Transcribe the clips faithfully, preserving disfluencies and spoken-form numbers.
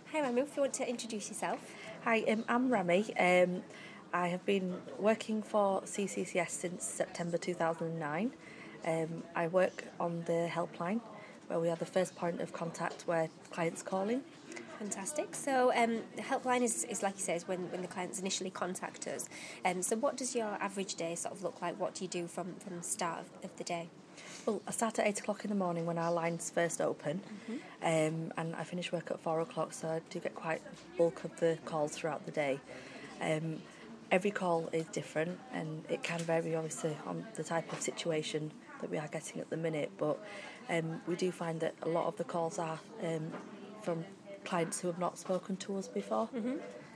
Hi Rami, if you want to introduce yourself. Hi, um, I'm Rami. Um, I have been working for C C C S since September two thousand nine. Um, I work on the helpline, where we are the first point of contact where clients calling. Fantastic. So um, the helpline is, is like you say, is when, when the clients initially contact us. Um, so what does your average day sort of look like? What do you do from, from the start of, of the day? Well, I start at eight o'clock in the morning when our lines first open, Mm-hmm. um, and I finish work at four o'clock, so I do get quite a bulk of the calls throughout the day. Um, every call is different, and it can vary obviously on the type of situation that we are getting at the minute, but um, we do find that a lot of the calls are um, from clients who have not spoken to us before. Mm-hmm.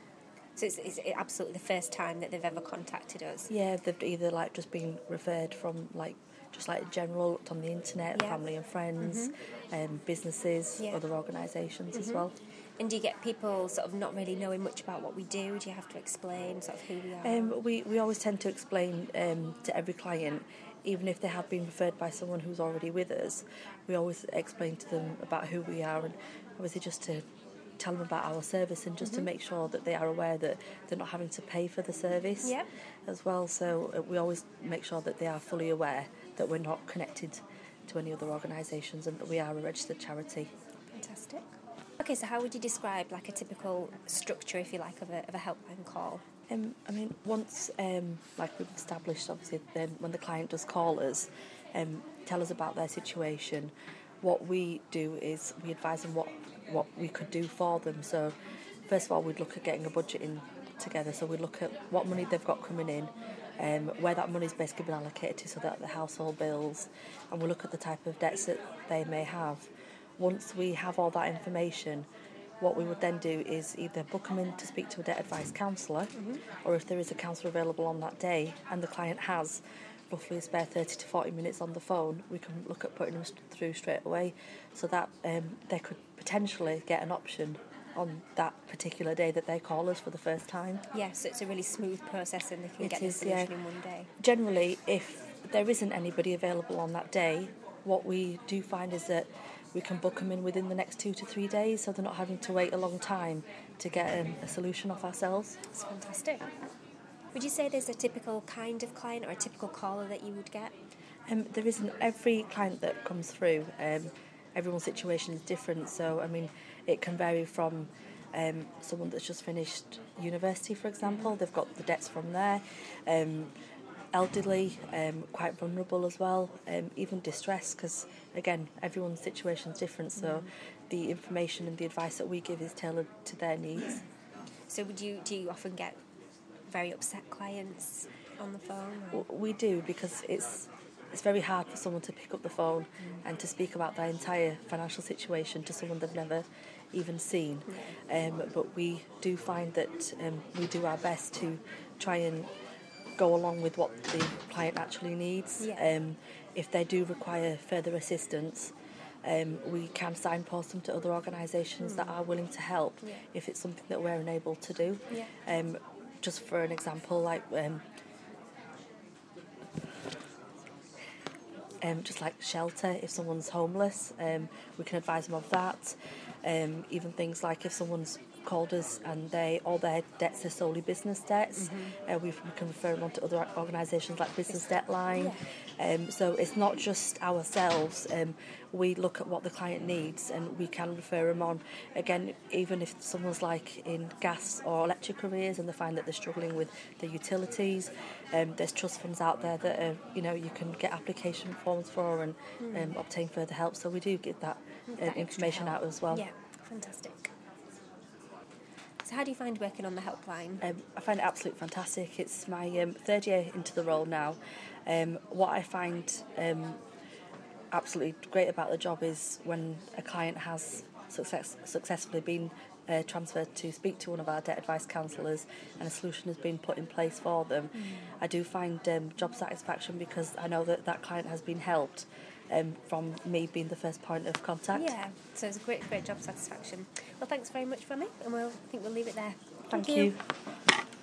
So it's, it's absolutely the first time that they've ever contacted us. Yeah, they've either like just been referred from like just like general, looked on the internet, Yeah. family and friends, Mm-hmm. um, businesses, Yeah. other organisations as Mm-hmm. well. And do you get people sort of not really knowing much about what we do? Do you have to explain sort of who we are? Um, we, we always tend to explain um, to every client, even if they have been referred by someone who's already with us, we always explain to them about who we are, and obviously just to tell them about our service, and just Mm-hmm. to make sure that they are aware that they're not having to pay for the service Yep. as well. So uh, we always make sure that they are fully aware that we're not connected to any other organisations and that we are a registered charity. Fantastic. Okay, so how would you describe like a typical structure, if you like, of a, of a helpline call? Um, I mean, once, um, like we've established, obviously, then when the client does call us, um, tell us about their situation, what we do is we advise them what, what we could do for them. So, first of all, we'd look at getting a budget in together. So we'd look at what money they've got coming in, um, where that money's basically been allocated to, so that the household bills, and we look at the type of debts that they may have. Once we have all that information, what we would then do is either book them in to speak to a debt advice counsellor, Mm-hmm. or if there is a counsellor available on that day and the client has roughly a spare thirty to forty minutes on the phone, we can look at putting them through straight away, so that um, they could potentially get an option on that particular day that they call us for the first time. Yeah, so it's a really smooth process and they can It get is, the solution yeah. in one day. Generally, if there isn't anybody available on that day, what we do find is that we can book them in within the next two to three days, so they're not having to wait a long time to get um, a solution off ourselves. It's fantastic. Would you say there's a typical kind of client or a typical caller that you would get? Um, there isn't. Every client that comes through, um, everyone's situation is different, so I mean it can vary from um, someone that's just finished university, for example, they've got the debts from there, um, elderly, um, quite vulnerable as well, um, even distressed, because again everyone's situation is different, so mm. the information and the advice that we give is tailored to their needs. So would you do you often get very upset clients on the phone? Or? We do, because it's it's very hard for someone to pick up the phone mm. and to speak about their entire financial situation to someone they've never even seen. Yeah. Um, but we do find that um, we do our best to try and go along with what the client actually needs. Yeah. Um, if they do require further assistance, um, we can signpost them to other organisations mm. that are willing to help yeah. if it's something that we're unable to do. Yeah. Um, just for an example, like um, um, just like shelter, if someone's homeless, um, we can advise them of that. Um, even things like if someone's called us and they all their debts are solely business debts, mm-hmm. uh, we, we can refer them on to other organisations like Business Debt Line. Yeah. Um, so it's not just ourselves. Um, we look at what the client needs and we can refer them on. Again, even if someone's like in gas or electric arrears and they find that they're struggling with their utilities, um, there's trust funds out there that uh, you know you can get application forms for and mm. um, obtain further help. So we do give that, uh, that information out as well. Yeah, fantastic. So how do you find working on the helpline? Um, I find it absolutely fantastic. It's my um, third year into the role now. Um, what I find um, absolutely great about the job is when a client has success, successfully been uh, transferred to speak to one of our debt advice counsellors and a solution has been put in place for them. Mm. I do find um, job satisfaction because I know that that client has been helped um, from me being the first point of contact. Yeah, so it's a great, great job satisfaction. Well, thanks very much, Rami, and we'll I think we'll leave it there. Thank, Thank you. you.